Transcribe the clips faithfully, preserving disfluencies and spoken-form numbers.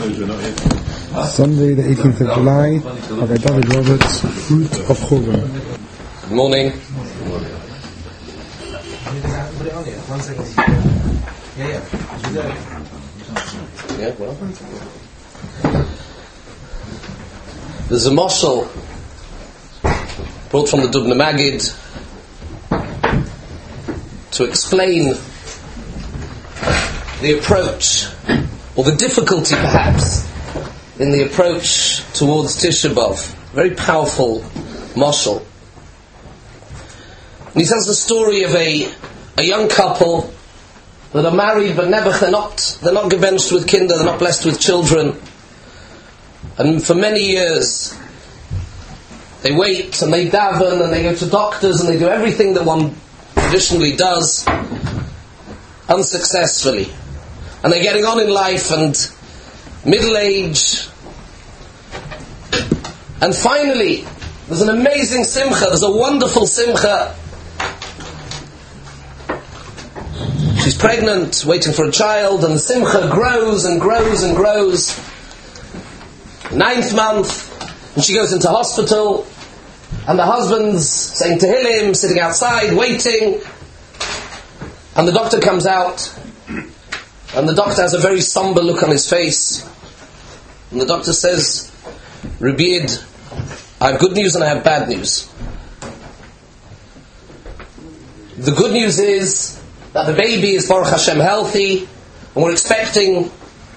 Sunday, the eighteenth of July, Rabbi David Roberts, Fruit of Churban. Good morning. Yeah, well. There's a moshel brought from the Dubna Magid to explain the approach, or the difficulty perhaps, in the approach towards Tisha B'Av. Very powerful moshel. And he tells the story of a, a young couple that are married but never, they're not, they're not gebenched with kinder, they're not blessed with children. And for many years, they wait and they daven and they go to doctors and they do everything that one traditionally does, unsuccessfully. And they're getting on in life and middle age. And finally, there's an amazing simcha, there's a wonderful simcha. She's pregnant, waiting for a child, and the simcha grows and grows and grows. Ninth month, and she goes into hospital, and the husband's saying Tehillim, sitting outside, waiting, and the doctor comes out, and the doctor has a very somber look on his face, and the doctor says, Rabid, I have good news and I have bad news. The good news is that the baby is Baruch Hashem healthy, and we're expecting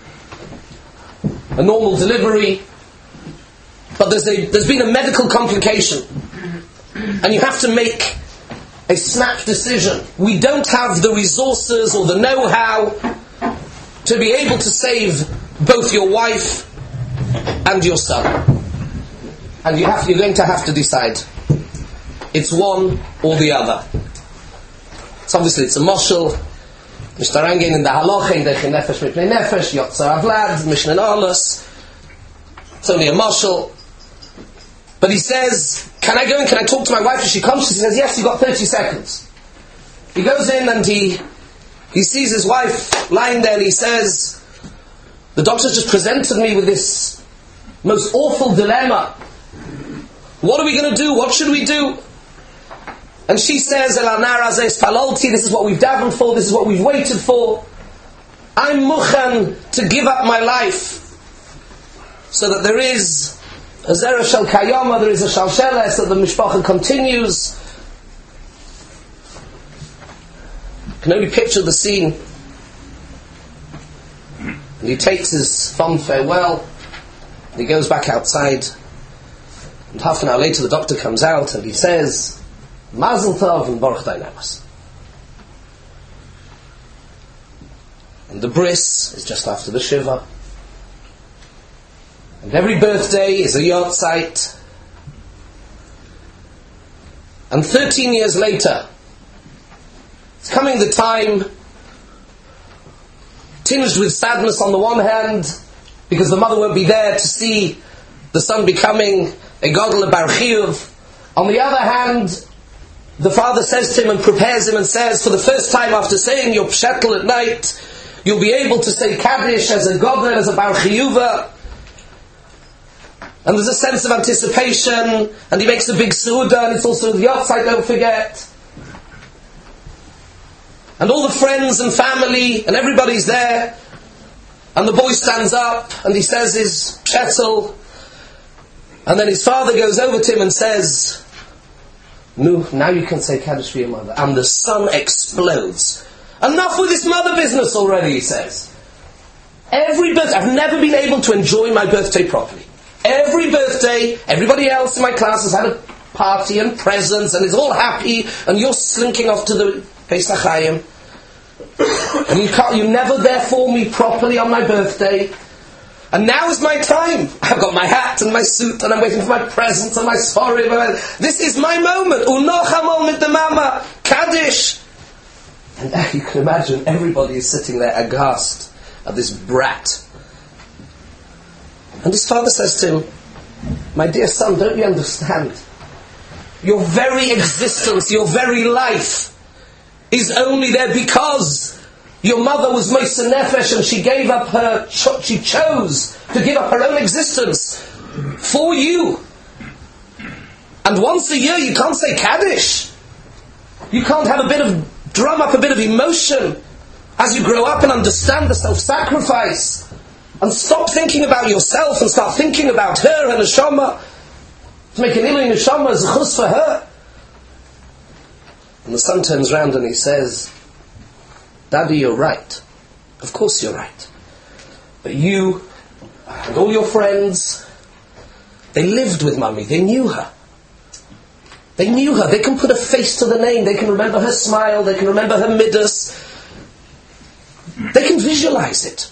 a normal delivery, but there's a there's been a medical complication, and you have to make a snap decision. We don't have the resources or the know-how to be able to save both your wife and your son, and you have you're going to have to decide. It's one or the other. So obviously it's a moshel. Mister Rangen in the halacha, in the nefesh mipnei nefesh, yotzar avlad, mishnah nalus. It's only a moshel. But he says, can I go in, can I talk to my wife? If she comes, she says, yes, you've got thirty seconds. He goes in and he he sees his wife lying there and he says, the doctor just presented me with this most awful dilemma. What are we going to do? What should we do? And she says, El anar azeh palalti, this is what we've davened for, this is what we've waited for. I'm mukhan to give up my life so that there is a zera shel kayama, there is a shalsheles, so the mishpacha continues. You can only picture the scene. And he takes his fond farewell, and he goes back outside. And half an hour later the doctor comes out and he says, Mazel Tov and Baruch Dainamas. And the bris is just after the Shiva. And every birthday is a yahrzeit. And thirteen years later, it's coming the time, tinged with sadness on the one hand, because the mother won't be there to see the son becoming a gadol bar chiyuv. On the other hand, the father says to him and prepares him and says, for the first time after saying your pshetel at night, you'll be able to say Kaddish as a gadol, as a bar chiyuva. And there's a sense of anticipation, and he makes a big suuda, and it's also the yahrzeit, don't forget. And all the friends and family, and everybody's there, and the boy stands up, and he says his pshetel, and then his father goes over to him and says, no, now you can say Kaddish for your mother. And the son explodes. Enough with this mother business already, he says. Every birthday, I've never been able to enjoy my birthday properly. Every birthday, everybody else in my class has had a party and presents and is all happy, and you're slinking off to the Pesach Hayim. And you can't, you're never there for me properly on my birthday. And now is my time. I've got my hat and my suit, and I'm waiting for my presents and my svarim. This is my moment. Unochamol mit the mama. Kaddish. And uh, you can imagine everybody is sitting there aghast at this brat. And his father says to him, my dear son, don't you understand? Your very existence, your very life is only there because Your mother was Meisa Nefesh and she gave up her, cho- she chose to give up her own existence for you. And once a year you can't say Kaddish. You can't have a bit of, drum up a bit of emotion as you grow up and understand the self-sacrifice. And stop thinking about yourself and start thinking about her and neshama. To make an Ilui neshama is a chus for her. And the son turns round and he says, Daddy, you're right. Of course you're right. But you and all your friends, they lived with Mummy. They knew her. They knew her. They can put a face to the name. They can remember her smile. They can remember her midas. They can visualize it.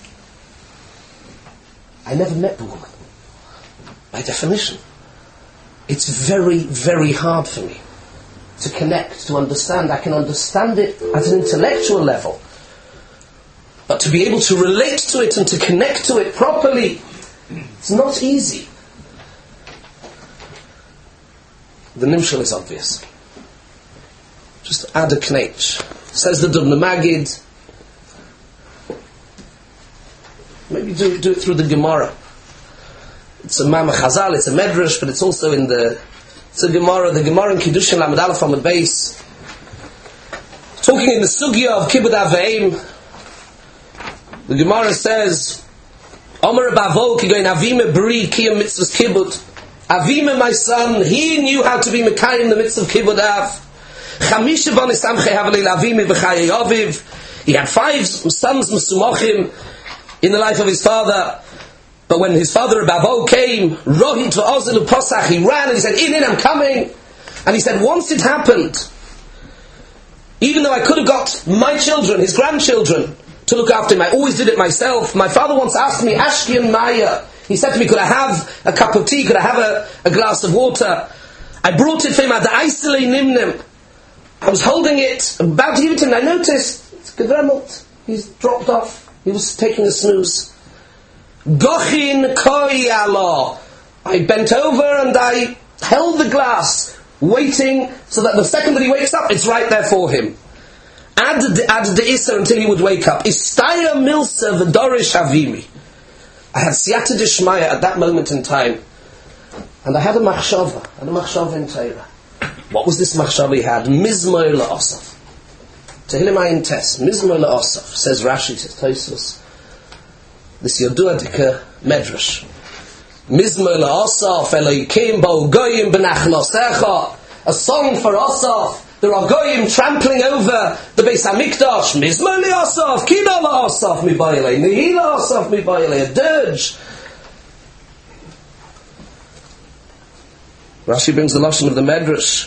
I never met the woman. By definition. It's very, very hard for me to connect, to understand. I can understand it at an intellectual level. But to be able to relate to it and to connect to it properly, it's not easy. The nimshal is obvious. Just add a knetch. Says the Dubna Magid. Maybe do, do it through the Gemara. It's a Mama Chazal, it's a Medrash, but it's also in the it's a Gemara, the Gemara in Kiddushin Lamed Aleph on the base. Talking in the Sugya of Kibbud Aveim, the Gemara says, Omer Bavo ki goin Avime Bri Kiyam Mitzvahs Kibbud. Avime, my son, he knew how to be Mekayim the mitzvah of Kibbud Av. Chamisha Bani Samchei Havalei Avime B'chayei Aviv. He had five sons Mesumochim in the life of his father. But when his father Bavo came, Rohit v'Ozel u'Posach, he ran and he said, in, in, I'm coming. And he said, once it happened, even though I could have got my children, his grandchildren, to look after him, I always did it myself. My father once asked me, Ashki and Maya, he said to me, could I have a cup of tea, could I have a, a glass of water? I brought it for him at the Aiselei Nimnim. I was holding it, about to give it to him, and I noticed, it's gedremelt, he's dropped off, he was taking a snooze. Gochin koi Allah. I bent over and I held the glass, waiting so that the second that he wakes up, it's right there for him. Ad ad de Issa until he would wake up. Istaya milsa v'dorish avimi. I had siyata dishmaya at that moment in time, and I had a machshava, and a machshava in Torah. What was this machshava he had? Mizmor la'asaf. Tehillim ayin tes. Mizmor la'asaf. Says Rashi, says Tosfos. This Yodua Dika Medrash. Mizmor la'asaf Elohikim bo goyim b'nachlosecha. A song for Asaf. There are goyim trampling over the Beis Hamikdash. Mizmor la'asaf, kida la'asaf mi ba'ilei, nihi la'asaf mi ba'ilei, a dirge. Rashi brings the lashon of the Medrash.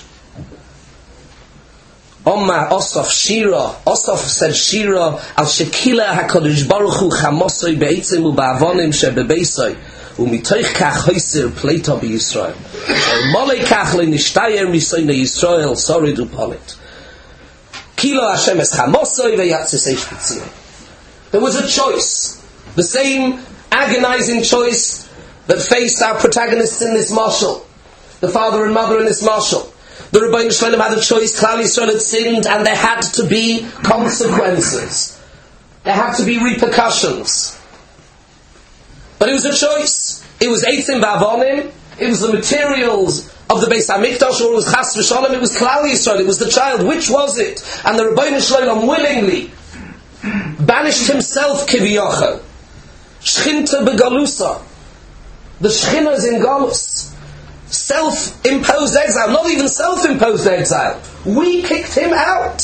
Omma Asaf Shira. Asaf said Shira al Shekila HaKadosh Baruch Hu Chamosoi Be'etzim U'Ba'avonim Shebebeisoi U'mitoich Kach Hoiser Pleita B'Yisrael Molei Kach Le'nishtayer Misoyne Yisrael Sorid U'Polit Kilo Hashem Es Chamosoi Ve'yatzis Eish B'Tzion. There was a choice. The same agonizing choice that faced our protagonists in this marshal. The father and mother in this marshal. The Rebbeinu Shalom had a choice. Klal Yisrael had sinned, and there had to be consequences. There had to be repercussions. But it was a choice. It was Eitzim Ba'avonim. It was the materials of the Beis Hamikdash, or it was Chas V'Shalom. It was Klal Yisrael. It was the child. Which was it? And the Rebbeinu Shalom willingly banished himself Kiviyochel. Shchinta Begalusa. The Shechina is in Galus. Self-imposed exile, not even self-imposed exile. We kicked him out.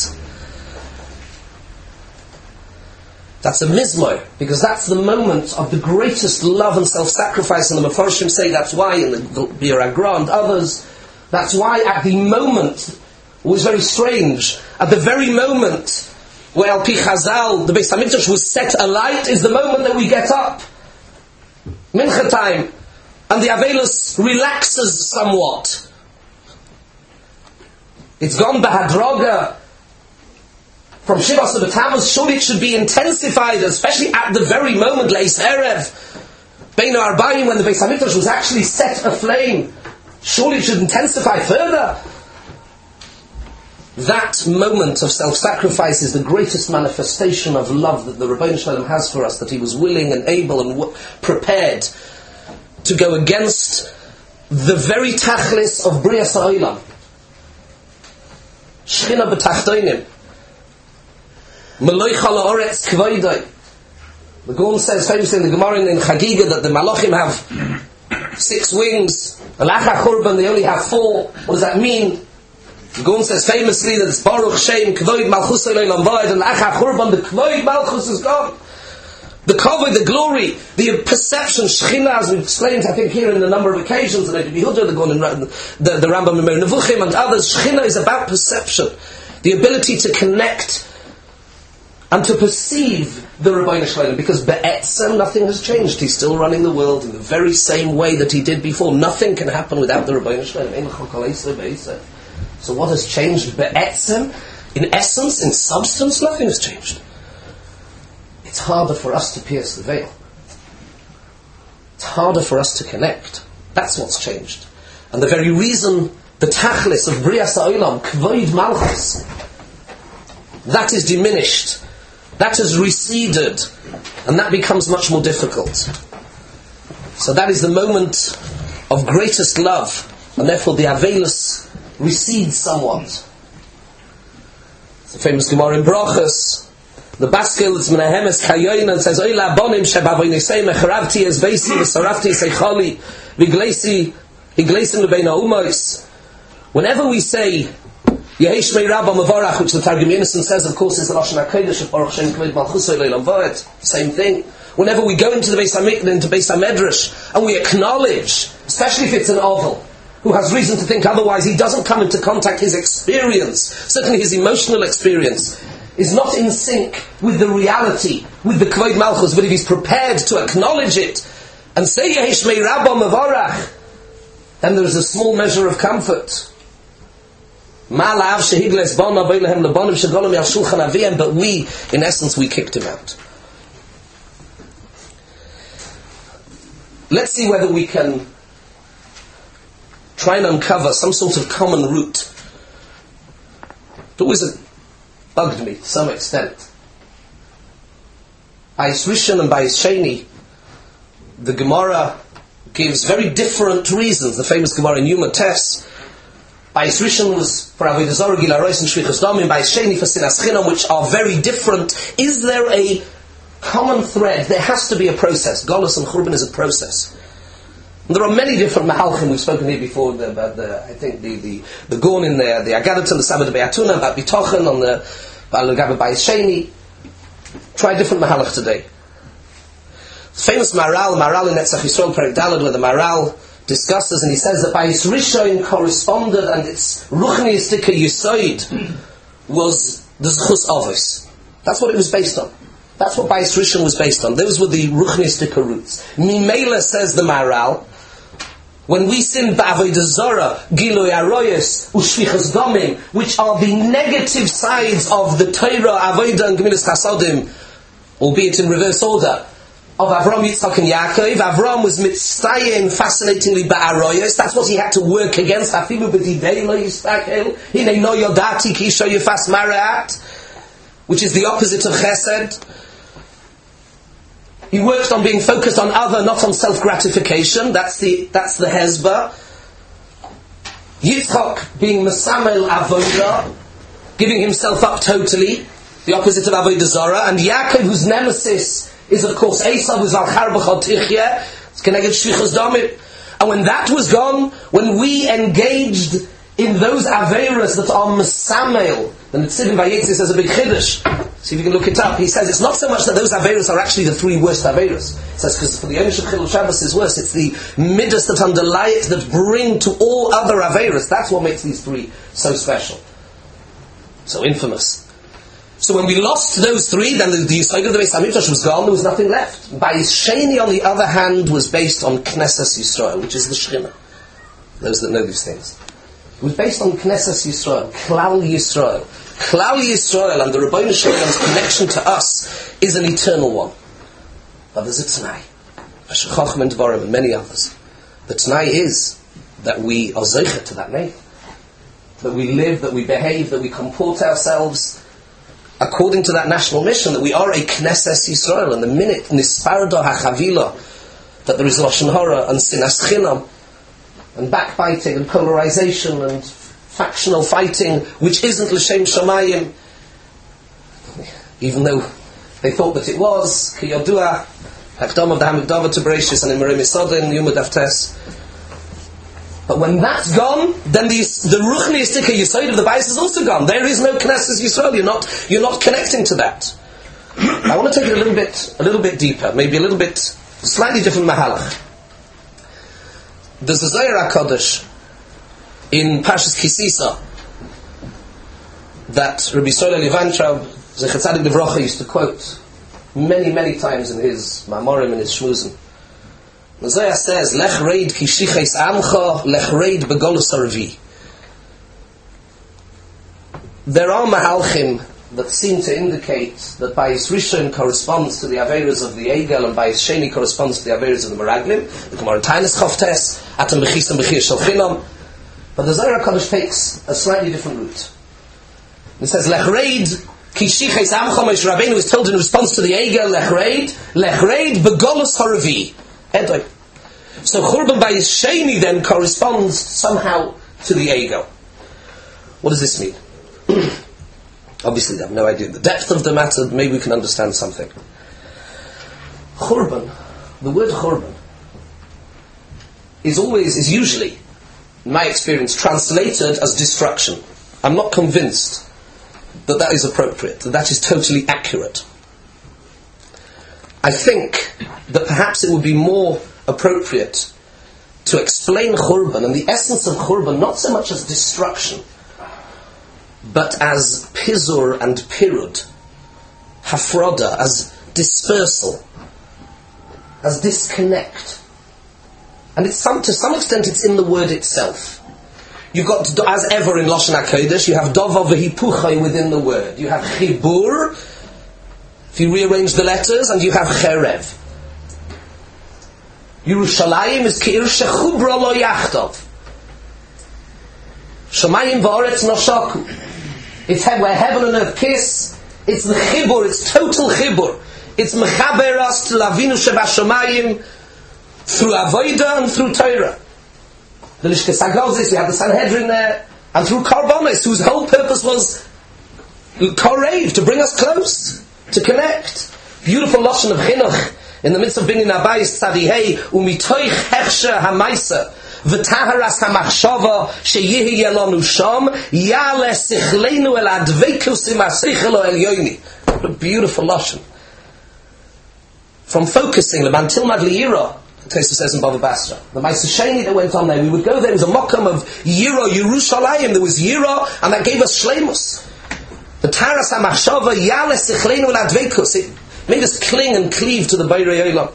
That's a mizmor, because that's the moment of the greatest love and self-sacrifice, and the Mefarshim say that's why, in the Bir Agra and others, that's why at the moment, it was very strange, at the very moment where Al Pi Chazal, the Beis HaMikdash was set alight, is the moment that we get up. Mincha time. And the Avelus relaxes somewhat. It's gone Bahadroga from Shivas to B'Tammuz. Surely it should be intensified, especially at the very moment, Leis Erev, Beino Arbayim, when the Beis HaMikdash was actually set aflame. Surely it should intensify further. that moment of self-sacrifice is the greatest manifestation of love that the Rebbeinu Shalom has for us, that he was willing and able and w- prepared to go against the very tachlis of Brias HaOlam. Shechina b'tachtoinim. Meloi chala oretz kvoidoi. The Gaon says famously in the Gemara in Chagiga that the Malachim have six wings. The Lacha Churban, they only have four. What does that mean? The Gaon says famously that it's Baruch Shem Kvoid Malchus Olam Vayed, and Lacha Churban, the Kvoid Malchus is gone. The Kavod, the glory, the perception, Shechina, as we've explained, I think here in a number of occasions, and it Yehuda, the Gaon, the, the Rambam in Meir Nevuchim, and others, Shechina is about perception, the ability to connect and to perceive the Rebbeinu Shalom, because Be'etzem, nothing has changed. He's still running the world in the very same way that he did before. Nothing can happen without the Rebbeinu Shalom. So what has changed? Be'etzem, in essence, in substance, nothing has changed. It's harder for us to pierce the veil. It's harder for us to connect. That's what's changed. And the very reason, the tachlis of Brias HaOlam, Kvoid Malchus, that is diminished. That has receded, and that becomes much more difficult. So that is the moment of greatest love, and therefore the Avelus recedes somewhat. It's a famous Gemara in Brachos. The Baskel is Menahemes Kayoin and says, Oila bonim shebavoinisei mecharavti es veisi v'sarafti seichali v'gleisi v'gleisim lebeina umos. Whenever we say Yehesh Mei Rabba Mavarach, which the Targum Yonasan says, of course, is the Lashon HaKodesh of Baruch Shem Kvoid Malchus Olam Vayed. Same thing. Whenever we go into the Beis HaMikdash, into Beis HaMedrash, and we acknowledge, especially if it's an oval, who has reason to think otherwise, he doesn't come into contact, his experience, certainly his emotional experience, is not in sync with the reality, with the Kvoid Malchus, but if he's prepared to acknowledge it, and say Yehesh Mei Rabba Mavarach, then there's a small measure of comfort. But we, in essence, we kicked him out. Let's see whether we can try and uncover some sort of common root. It always bugged me to some extent. Bayis Rishon and Bayis Sheni, the Gemara gives very different reasons. The famous Gemara in Yuma Tes, Bayis Rishon was for Avodah Zarah, Gila Rois and Shvichas Damim, Bayis Sheni for Sinas Chinam, which are very different. Is there a common thread? There has to be a process. Golus and Churban is a process. And there are many different Mahalchim. We've spoken here before the, about the, I think the the, the Gorn in there, the Agadat and the Sabbath Be'atuna, about Bitochen on the Balugab Bayis Sheni. Try different Mahalch today. Famous Maral, Maral in Netzach Yisrael Perek Daled, where the Maral discusses, and he says that Bayis Rishon corresponded, and its Ruchniistika Yisoid was the Zchus Avos. That's what it was based on. That's what Bayis Rishon was based on. Those were the Ruchniistika roots. Mimela, says the Maral, when we sin B'Avodah Zarah, Gilui Aroyos, Ushvichas Domim, which are the negative sides of the Torah, Avodah and Gemilas Chasodim, albeit in reverse order, of Avram, Yitzchak and Yaakov. Avram was mitzayin, fascinatingly, ba'aroyos. That's what he had to work against. Afilu b'didei lo yistakel. Hinei no yodati ki isho yifas maraat. Which is the opposite of chesed. He worked on being focused on other, not on self-gratification. That's the, that's the hezbah. Yitzchak being mesamel avodah, giving himself up totally. The opposite of Avodah Zarah. And Yaakov, whose nemesis is of course Esav, who's al charbachal tichya, it's connected shvichas damim. And when that was gone, when we engaged in those aveiros that are mesamel, then the Tzivim Vayetzi says a big chiddush. See if you can look it up. He says it's not so much that those aveiros are actually the three worst aveiros. He says because for the Yom Shechil Shabbos is worse. It's the midas that underlie it that bring to all other aveiros. That's what makes these three so special, so infamous. So when we lost those three, then the, the Yisrael of the Beis HaMikdash was gone, there was nothing left. Bayis Sheni, on the other hand, was based on Knesset Yisrael, which is the Shechina. Those that know these things. It was based on Knesset Yisrael, Klal Yisrael. Klal Yisrael and the Rebbeinu Shalom's connection to us is an eternal one. But there's a T'nai. Chacham and Dvarim and many others. The T'nai is that we are Zeicha to that name. that we live, that we behave, that we comport ourselves according to that national mission, that we are a Knesset Yisrael. And the minute Nispardo HaChavila, that there is Lashon Hara and Sinas Chinam and backbiting and polarization and factional fighting, which isn't L'Shem Shamayim, even though they thought that it was, Ki Yodua, Hakdom of the Hamikdava to Bereshis and Imarim Yisodin, Yumad Aftes. But when that's gone, then the, the Ruchni Yistika Yisod of the Bais is also gone. There is no Knesset Yisrael. You're not, you're not connecting to that. I want to take it a little bit, a little bit deeper, maybe a little bit, slightly different mahalach. There's a Zohar HaKadosh in Parshas Kisisa that Rabbi Yisrael Levantraub, Zecher Tzadik Livrocha, used to quote many, many times in his Mamorim and his Shmuzim. The Zohar says, Lech reid ki shiches amcha, lech reid begolus arvi. There are mahalchim that seem to indicate that Bayis Rishon corresponds to the Averas of the Egel and Bayis Sheni corresponds to the Averas of the Meraglim. The Gemara Tainis Choftes, Atam Bechis and Bechir Shel Chinam. But the Zohar HaKadosh takes a slightly different route. It says, Lech reid ki shiches amcha, Moshe Rabbeinu is told in response to the Egel, Lech reid, Lech reid begolus harvi. Edoi. So Churban Bayis Sheni then corresponds somehow to the Egel. What does this mean? Obviously, I have no idea the depth of the matter. Maybe we can understand something. Churban, the word Churban, is always, is usually, in my experience, translated as destruction. I'm not convinced that that is appropriate, that that is totally accurate. I think that perhaps it would be more appropriate to explain Churban and the essence of Churban not so much as destruction, but as Pizur and Pirud, Hafroda, as dispersal, as disconnect. And it's some, to some extent it's in the word itself. You've got, as ever in Lashon HaKodesh, you have Dova v'hipuchai within the word. You have Chibur, if you rearrange the letters, and you have Cherev. Yerushalayim is Keir Shechubra Lo Yachtov. Shamayim v'oretz noshaku. It's where heaven and earth kiss. It's the chibur. It's total chibur. It's mechaber us to Lavinu Shebashamayim through Avodah and through Torah. The Lishkas Hagozis, we have the Sanhedrin there, and through Karbonis, whose whole purpose was korev, to bring us close, to connect. Beautiful lashon of chinuch in the midst of Binyan Abayis Tzadihei umitoich hechsher hamaisa. V'taharas hamachshava sheyihi yelonu sham yale sichleinu el advekus imasichelo el yoini. What a beautiful lashon. From focusing leman tilmad liyira, Tosfos says in Bava Basra, the Ma'aser Sheni that went on there, we would go there. It was a mokum of yira, Yerushalayim. There was yira, and that gave us shleimus. V'taharas hamachshava yale sichleinu el advekus. It made us cling and cleave to the Beirei Olam.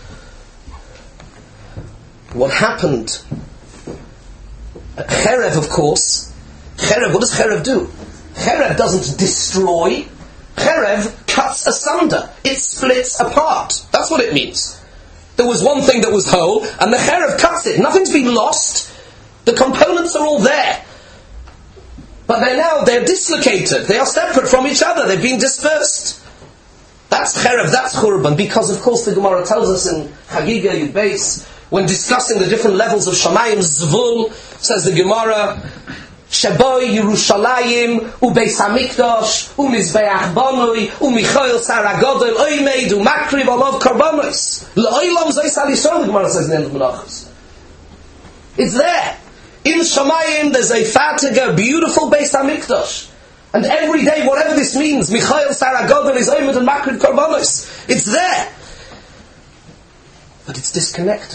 What happened? Cherev, of course. Cherev, what does Cherev do? Cherev doesn't destroy. Cherev cuts asunder. It splits apart. That's what it means. There was one thing that was whole, and the Cherev cuts it. Nothing's been lost. The components are all there. But they're now, they're dislocated. They are separate from each other. They've been dispersed. That's Cherev, that's Churban, because of course the Gemara tells us in Chagiga Yud Beis, when discussing the different levels of Shamayim, Zvul, says the Gemara, Sheboy Yerushalayim, Ubeis HaMikdash, Umizbeach Banui, Umichoil Saragodel, Oimeid, Umakriv, Olav Karbonos. L'oilam Zois Al Yisrael, the Gemara says in the end of Menachos. It's there. In Shamayim, there's a fatiga, beautiful Beis HaMikdash. And every day, whatever this means, Michael Saragodel is Oimed and Makriv Karbonos. It's there. But it's disconnected.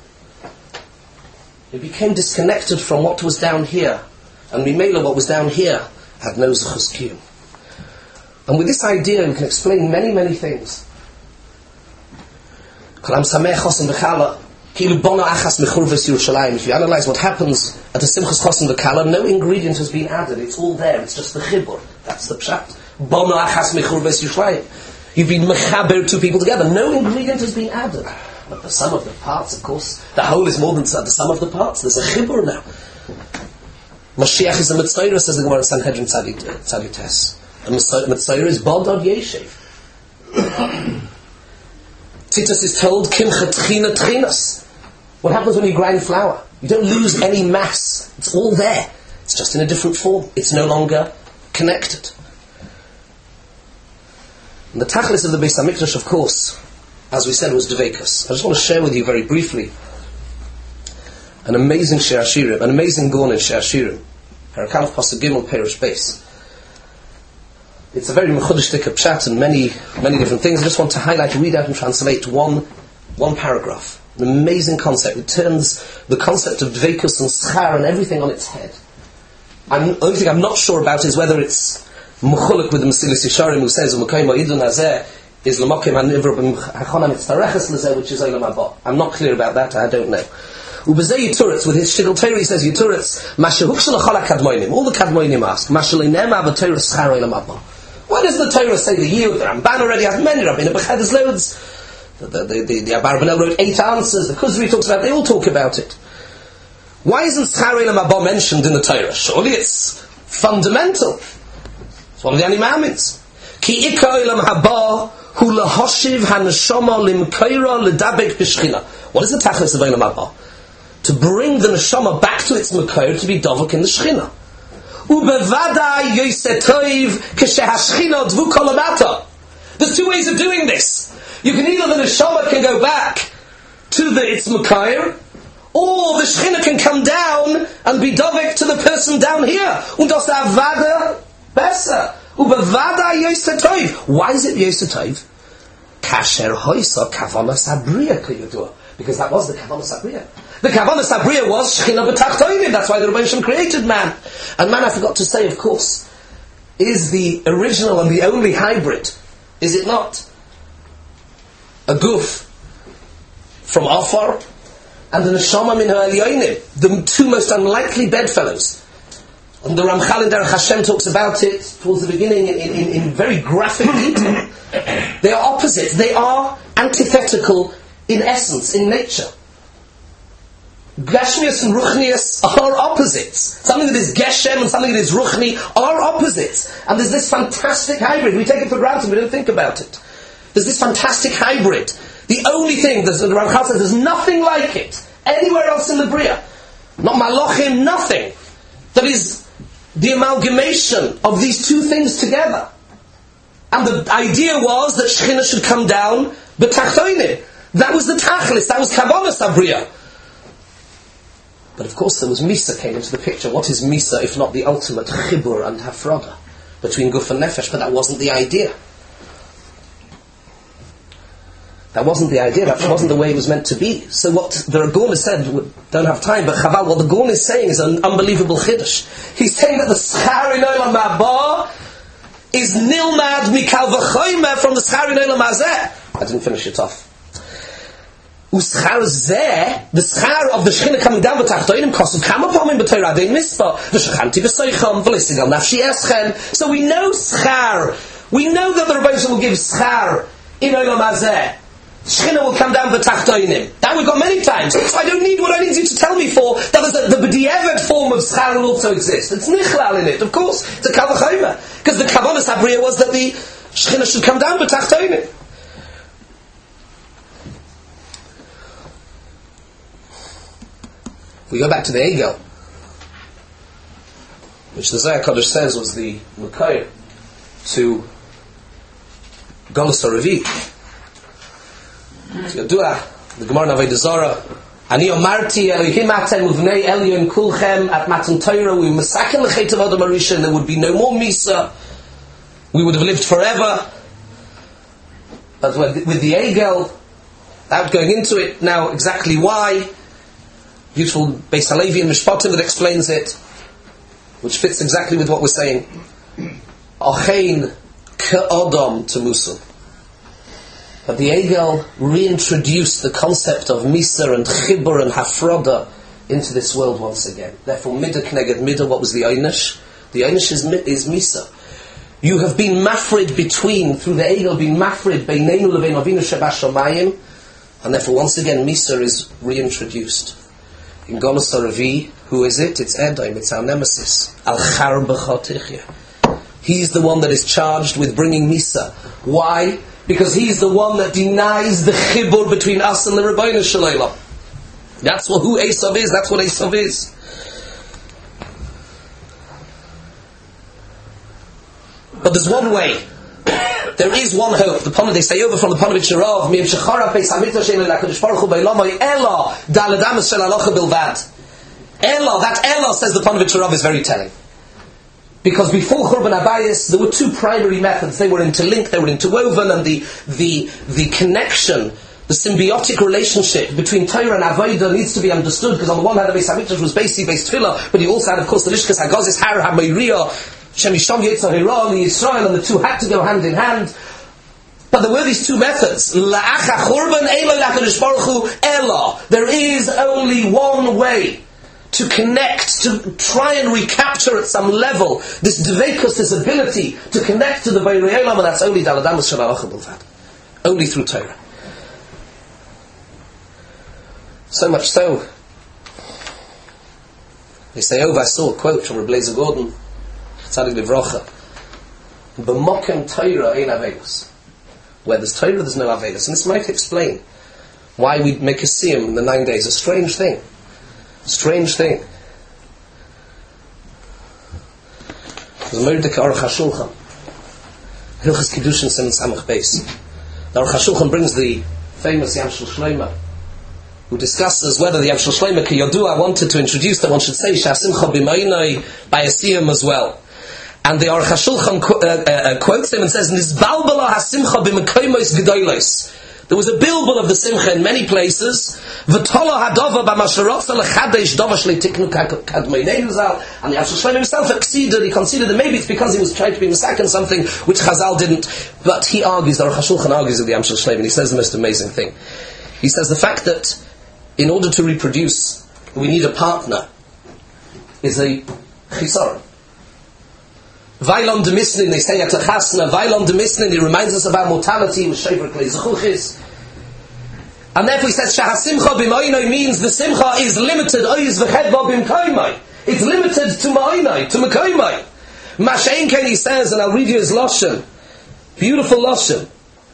It became disconnected from what was down here. And Mimela, what was down here, had no Zechus Kiyum. And with this idea, we can explain many, many things. If you analyze what happens at a Simchas Chosim V'Kala, no ingredient has been added. It's all there. It's just the chibur. That's the pshat. Bono achas mechurves Yerushalayim. You've been mechaber two people together. No ingredient has been added. But the sum of the parts, of course, the whole is more than the sum of the parts. There's a chibur now. Mashiach is a Mitzayra, says the Gemara in Sanhedrin Tzadites. A Mitzayra is Bodod Yeshiv. Titus is told, Kimcha Tchina Tchinas. What happens when you grind flour? You don't lose any mass. It's all there. It's just in a different form. It's no longer connected. And the Tachlis of the Beis HaMikdash, of course, as we said, was Dveikus. I just want to share with you very briefly an amazing Shir Hashirim, an amazing Gorn in Shir Hashirim. Parakalaf Pasuk Gimel Perish Beis. It's a very mechudesh pshat and many, many different things. I just want to highlight, read out and translate one, one paragraph. An amazing concept. It turns the concept of Dveikus and Schar and everything on its head. I'm, the only thing I'm not sure about is whether it's Mechuluk with the Mesilas Yesharim who says U'Mekayim Ha'idun Hazeh is L'Mokim HaNivra B'Chachonam Mitztareches L'Zeh, which is Olam Haba. I'm not clear about that, I don't know. Ubezeh Yituritz, with his Shigel Torah, he says Yituritz, Mashahukshel Achol HaKadmoinim. All the Kadmoinim ask, Mashalinem HaVatorah Schar Olam Haba. Why does the Torah say the yield? The Ramban already has many, Rabbeinu Bechad has loads. The, the, the, the, the Abar Benel wrote eight answers, the Kuzri talks about it, they all talk about it. Why isn't Schar Olam Haba mentioned in the Torah? Surely it's fundamental. It's one of the animamins. Ki Ika Olam Haba hu lahoshiv haneshama limkoira ledabek b'shchina. What is the tachlis of Olam Haba? To bring the neshama back to its makoir, to be dovek in the shchina. Ubevadai yosetov k'shehashchina dvu kolamata. There's two ways of doing this. You can either the neshama can go back to the its makoir, or the shchina can come down and be dovek to the person down here. Und das avada besser. Ubevada yosetov. Why is it yosetov? Kasher hoisa kavanas abriya kiyudua. Because that was the kavanas abriya. The kavanas abriya was shchina b'tachtoinim. That's why the Rebbeinu Shem created man. And man, I forgot to say, of course, is the original and the only hybrid. Is it not? A guf from Afar and the neshama min ha'elyonim, the two most unlikely bedfellows. And the Ramchal in Derech Hashem talks about it towards the beginning in, in, in very graphic detail. They are opposites. They are antithetical in essence, in nature. Gashmias and Ruchnias are opposites. Something that is Geshem and something that is Ruchni are opposites. And there's this fantastic hybrid. We take it for granted, we don't think about it. There's this fantastic hybrid. The only thing, the Ramchal says, there's nothing like it anywhere else in the Bria. Not Malachim, nothing. That is the amalgamation of these two things together. And the idea was that Shechina should come down b'tachtoinim. That was the tachlis, that was kavanas abriya. But of course there was Misa came into the picture. What is Misa if not the ultimate chibur and hafrada between guf and nefesh? But that wasn't the idea. That wasn't the idea, that wasn't the way it was meant to be. So what the Ragon has said, we don't have time, but Chaval, what the Ragon is saying is an unbelievable chiddush. He's saying that the Schar in Olam Haba is nilmad mikal v'choyme from the Schar in Olam Hazeh. I didn't finish it off. Uschar zeh, the Schar of the Shechina coming down b'tachtoinim kosuv kama pomim b'Torah adei mispah v'shachanti v'soicham v'lisigam nafshi eschem. So we know Schar. We know that the Rebbeinu will give Schar in Olam Hazeh. Shechina will come down b'tachtoinim. That we've got many times. So I don't need what I need you to tell me for. That is a, the b'di'evet form of schar will also exist. It's nichlal in it, of course. It's a kavachayma. Because the kavanas habriya was that the Shechina should come down b'tachtoinim. We go back to the Egel, which the Zohar Kodesh says was the Mekayr to Golus HaRevi. Yodua, the Gemara in Avodah Zarah, Ani omarti Elohim atem uvnei Elyon kulchem at Matan Torah, we masaken l'chet of Adam HaRishon, there would be no more Misa, we would have lived forever. But with the Egel, without going into it now exactly why, beautiful Beis Halevi and Mishpatim that explains it, which fits exactly with what we're saying. Achein ka'odom to Musa. But the Egel reintroduced the concept of Misa and Chibur and Hafroda into this world once again. Therefore, Midah Kneged Midah, what was the Einish? The Einish is, is Misa. You have been mafrid between, through the Egel, been mafrid Beineinu Levein Avinu Shebash Shamayim, and therefore once again Misa is reintroduced. in Golus Aravi. Who is it? It's Edom, it's our nemesis. Al Char B'chotichya. He's the one that is charged with bringing Misa. Why? Because he's the one that denies the chibur between us and the Rebbeinu Shalom. That's what, who Esav is, that's what Esav is. But there's one way. There is one hope. The Pano, they say over from the Panovich Rav, Mim Shechara Peis HaMikdash Shein LaKadosh Baruch Hu Beilamai Ela Daladamas Shel Halacha Bilvad. Ela, that Ela, says the Panovich Rav, is very telling. Because before Churban Abayis, there were two primary methods. They were interlinked, they were interwoven, and the the the connection, the symbiotic relationship between Torah and Avodah needs to be understood. Because on the one hand, the Beis HaMikdash was basically based tefillah, but you also had, of course, the Lishkas Hagazis Har HaMeiriyah, Shemisham Yitzhak Hira, the Yisrael, and the two had to go hand in hand. But there were these two methods. La'acha Churban Eila LaKadosh Baruch Hu Ela. There is only one way to connect, to try and recapture at some level this dveikus, this ability to connect to the Beirei Olam, and that's only Daladamas Shel Halacha Bilvad, only through Torah. So much so, they say, oh, I saw a quote from Reb Eliezer Gordon, Tzadik Livrocha, B'mokem Torah ein Avelos. Where there's Torah, there's no Avelos. And this might explain why we make a siyum in the nine days, a strange thing. Strange thing. There's a Mordechai Aruch HaShulchan, Hilchas Kiddushin Siman Samach Beis. The Aruch HaShulchan brings the famous Yam Shel Shlomo, who discusses whether the Yam Shel Shlomo Ki Yodua wanted to introduce that one should say Sha'asimcha b'maynai by a siyum as well. And the Aruch HaShulchan uh, uh, quotes him and says, Nizbalbala hasimcha b'mekoymos gedolos. There was a bilbul of the simcha in many places. V'tolo hadova b'masharotza lechadesh dova shlei tiknu kadmeinei zal. And the Yam Shel Shlomo himself acceded. He considered that maybe it's because he was trying to be misaken something which Chazal didn't. But he argues, the Aruch HaShulchan argues with the Yam Shel Shlomo, and he says the most amazing thing. He says the fact that in order to reproduce, we need a partner is a chisaron. Vailon de Misnin, they say at a chasna, Vailon de Misnin, it reminds us about mortality with Shever Klei Zechuchis. And therefore he says, Shahasimcha b'ma'inai means the simcha is limited, oiz v'chedba b'mkoimai. It's limited to ma'inai, to m'koimai. Mashein Ken, he says, and I'll read you his Lashon. Beautiful Lashon.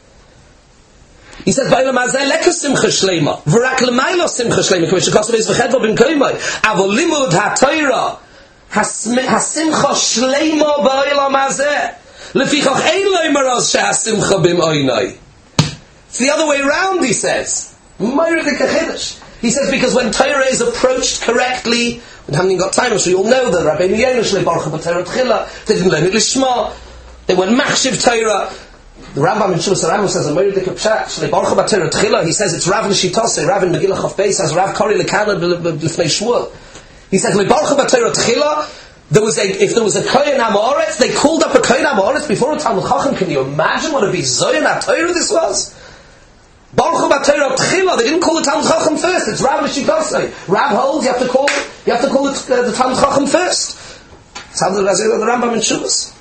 He says, Vailon mazeh leka simcha shleima, v'rak l'maylo simcha shleima, k'mei shekosov oiz v'chedba b'mkoimai. Avol limud ha-toira, Hasimcha shleima ba'olam hazeh. Lefichach ein loimeros shehasimcha b'moinai. It's the other way around, he says. He says because when Torah is approached correctly, we haven't got time, so you all know that Rabbeinu Yonah shlei baruch b'Torah tchila, they didn't learn it lishma, they went machshiv Torah. The Rambam in Shuvas Rambam says, "Amorid dekapshat shlei baruch b'Torah tchila." He says it's Rav Nishitose, Rav in Megillah Chav Beis, as Rav Kori lekana b'lifnei Shmuel. He says, there was a, if there was a Kohen HaMa'aretz, they called up a Kohen HaMa'aretz before a Talmud Chacham. Can you imagine what a bizoyon HaTorah this was? Baruch HaTorah Tchila, they didn't call the Talmud Chacham first. It's Rav Mishikosei. Rav holds, you have to call, you have to call it, uh, the Talmud Chacham first. That's how the, the Rambam in Shuvas.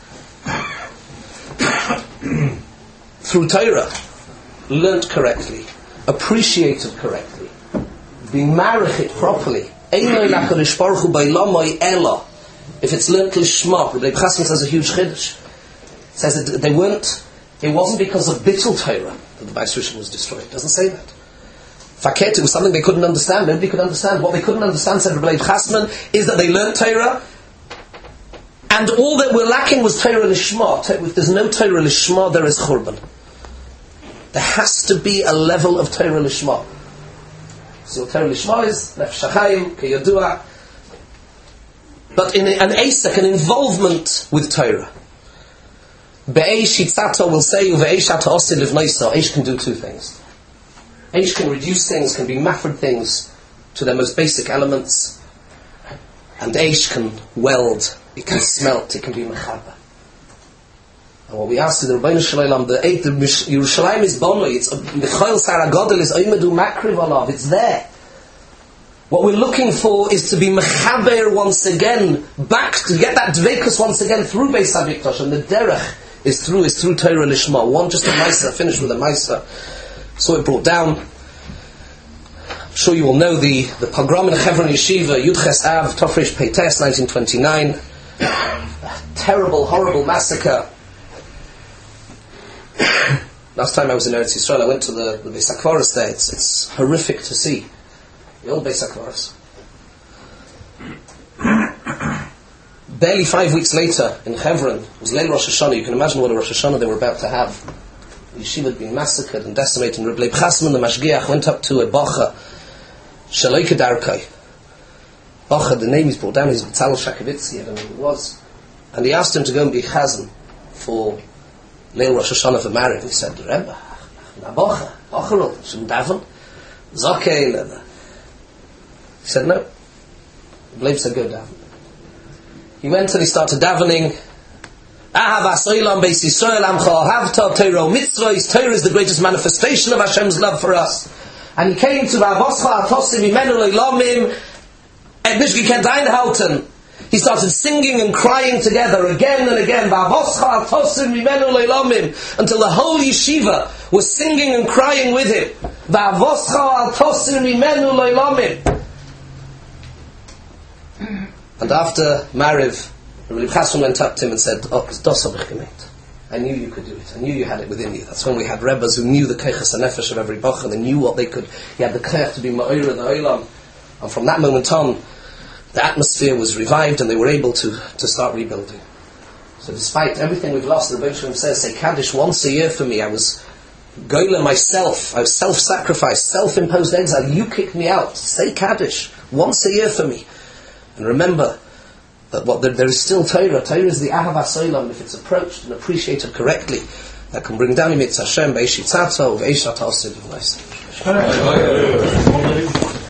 Through Torah, learnt correctly, appreciated correctly, being married it properly. If it's learnt lishma, Rebbe Chassan says a huge chiddush. Says that they weren't. It wasn't because of bittul Torah that the Beis Rishon was destroyed. It doesn't say that. Faket, it was something they couldn't understand. Nobody could understand. What they couldn't understand, said Rebbe Chassan, is that they learnt Torah, and all that we're lacking was Torah lishma. If there's no Torah lishma, there is churban. There has to be a level of Torah lishma. So Torah Lishma is Nefesh HaChaim, Keyodua. But in an Asek, an involvement with Torah. Be'esh Yitzato will say, Uve'esh Ata Osid Livnoisa. Eish can do two things. Eish can reduce things, can be mafred things to their most basic elements. And Eish can weld, it can smelt, it can be mechaba. And what we ask is the Rebbeinu Shalom, the eight, the Yerushalayim is bonoi, it's Michael Saragodel is Oymedu Makriv Olav, it's there. What we're looking for is to be mechaber once again, back to get that dveikus once again through Beis HaMikdash, and the derech is through is through Torah Lishma. One just a Maisa, finished with a Maisa. So it brought down. sure you all know the, the pogrom in Hebron Yeshiva, Yudches Av, Tofresh Peites, nineteen twenty-nine. A terrible, horrible massacre. Last time I was in Eretz Yisrael, I went to the, the Beis HaKvaros there. It's, it's horrific to see. The old Beis HaKvaros. Barely five weeks later, in Hebron, it was Leil Rosh Hashanah. You can imagine what a Rosh Hashanah they were about to have. The yeshiva had been massacred and decimated. And Reb Leib Chasman, the Mashgiach, went up to a Bacha, Shaloi Kedarkai. Bacha, the name he's brought down, is B'tzalel Shakavitzi, I don't know who it was. And he asked him to go and be Chazan for Leil Rosh Hashanah for marriage. He said, Rebbe, na Bacha, Bacharol, shouldn't daven. Zakei. He said, no. Reb Leib said, go daven. He went and he started davening. Ahav Asoilam Beis Yisrael Amcha Havta Torah Mitzvahs. Torah is the greatest manifestation of Hashem's love for us. And he came to Vavoscha Atosim Imenu Leilamim at Mishki Kent Einhalten. He started singing and crying together again and again. Vavoscha Atosim Imenu Leilamim, until the whole yeshiva was singing and crying with him. Vavoscha Atosim Imenu Leilamim. And after Mariv, Rabbi Chasson went up to him and said, oh, das hab ich gemeint. I knew you could do it. I knew you had it within you. That's when we had Rebbes who knew the Keiches HaNefesh of every Bach, and they knew what they could. He had the Keich to be Ma'ira, the Olam. And from that moment on, the atmosphere was revived and they were able to, to start rebuilding. So despite everything we've lost, the Rebbe Shalom says, say Kaddish once a year for me. I was Goyla myself. I was self-sacrificed, self-imposed exile. You kicked me out. Say Kaddish once a year for me. And remember that what there, there is still Torah. Torah is the Ahav HaSolam, if it's approached and appreciated correctly, that can bring down Yimitz Hashem, Be'eshitzato, Ve'eshat HaOsid,